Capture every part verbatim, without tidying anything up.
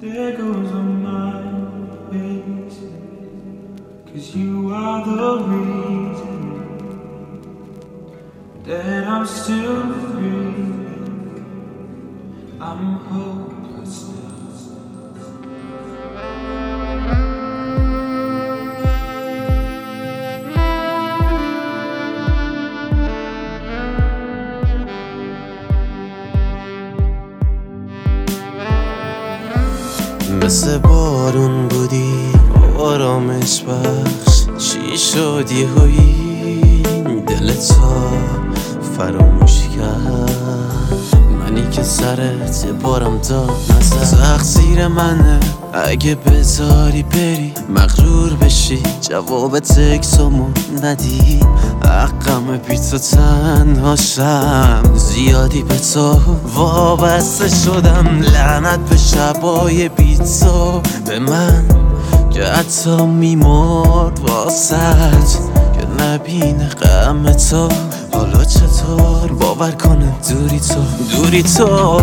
There goes a mind racing, 'cause you are the reason that I'm still free. I'm hopeless now. مثل بارون بودی آرامش بخش، چی شد یهویی دلتا فراموش کرد؟ منی که سرت بارم داد نزد، تقصیر منه اگه بذاری بری مغرور بشی جواب تکسامو ندی. حقم بی تو تنهاشم، زیادی به تو وابسته شدم. لعنت به شبای بی تو، به من که حتی میمرد واسط که نبینه غم تو. حالا چطور باور کنه دوری تو دوری تو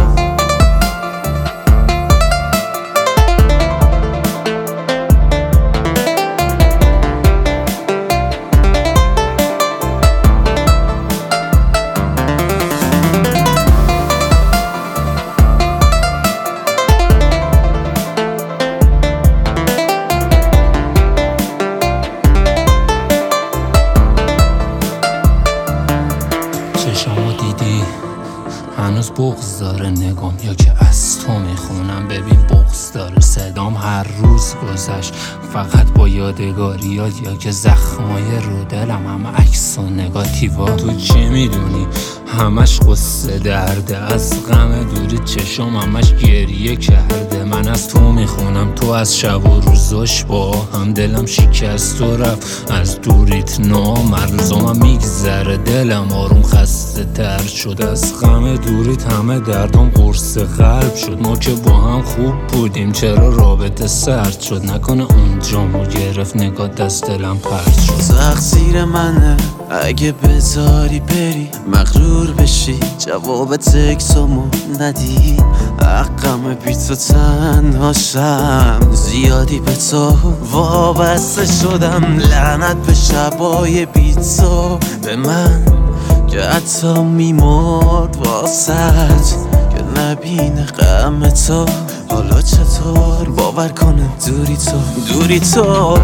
چشامو دیدی هنوز بغض داره نگام، یا که از تو میخونم ببین بغض داره صدام. هر روز گذشت فقط با یادگاریات، یا که زخمای رو دلم همه عکس و نگاتیوا. تو چی میدونی همش قصه درده، از غم دوری چشام همش گریه کرده. من از تو میخونم تو از شب و روزاش با هم، دلم شکست و رفت از دوریت نامرد. روزام میگذره دلم آروم خسته تر شد، از غم دوریت همه دردم قرص قلب شد. ما که با هم خوب بودیم چرا رابطه سرد شد؟ نکنه اونجامو گرفت نگاه دست دلم پرد شد. تقصیر منه اگه بذاری بری مغرور بشی جواب تکسامو ندی. حقم بی تو تنهاشم، زیادی به تو وابسته شدم. لعنت به شبای بی تو، به من که حتی میمرد واسط که نبینه غم تو. حالا چطور باور کنه دوری تو دوری تو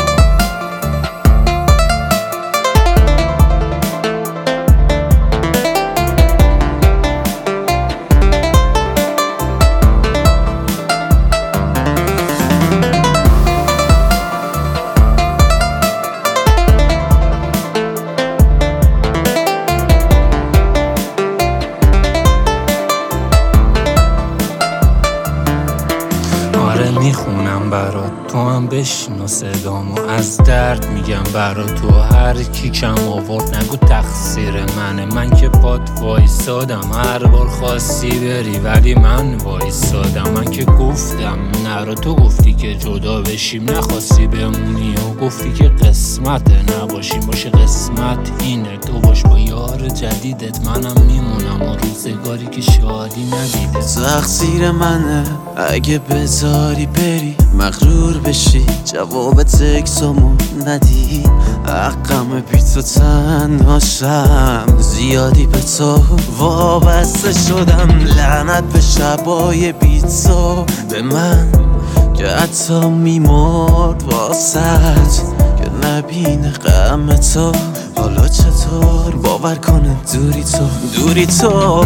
میخونم برات تو هم بشنو صدامو، از درد میگم برات. تو هر کی کم آورد نگو تقصیر منه، من که پات وایسادم هر بار خواستی بری ولی من وایسادم. من که گفتم نرو، تو گفتی که جدا بشیم نخواستی بمونی و گفتی که قسمت نباشیم. باشه قسمت اینه تو باش با یار جدیدت، منم میمونم و روزگاری که شادی ندیده. تقصیر منه اگه بذاری بری مغرور بشی جواب تکسامو ندی. حقم بی تو تنهاشم، زیادی به تو وابسته شدم. لعنت به شبای بی تو، به من که حتی میمرد واسط که نبینه غم تو. حالا چطور باور کنه دوری تو دوری تو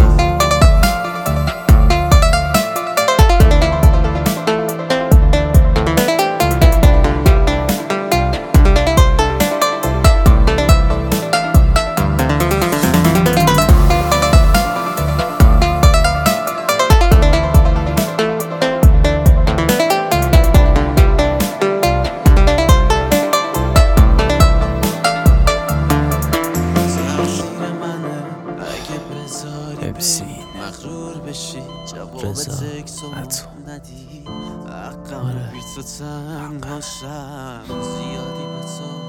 مغرور بشی جواب تکسامو ندی. حقم بی تو تنهاشم، زیادی به تو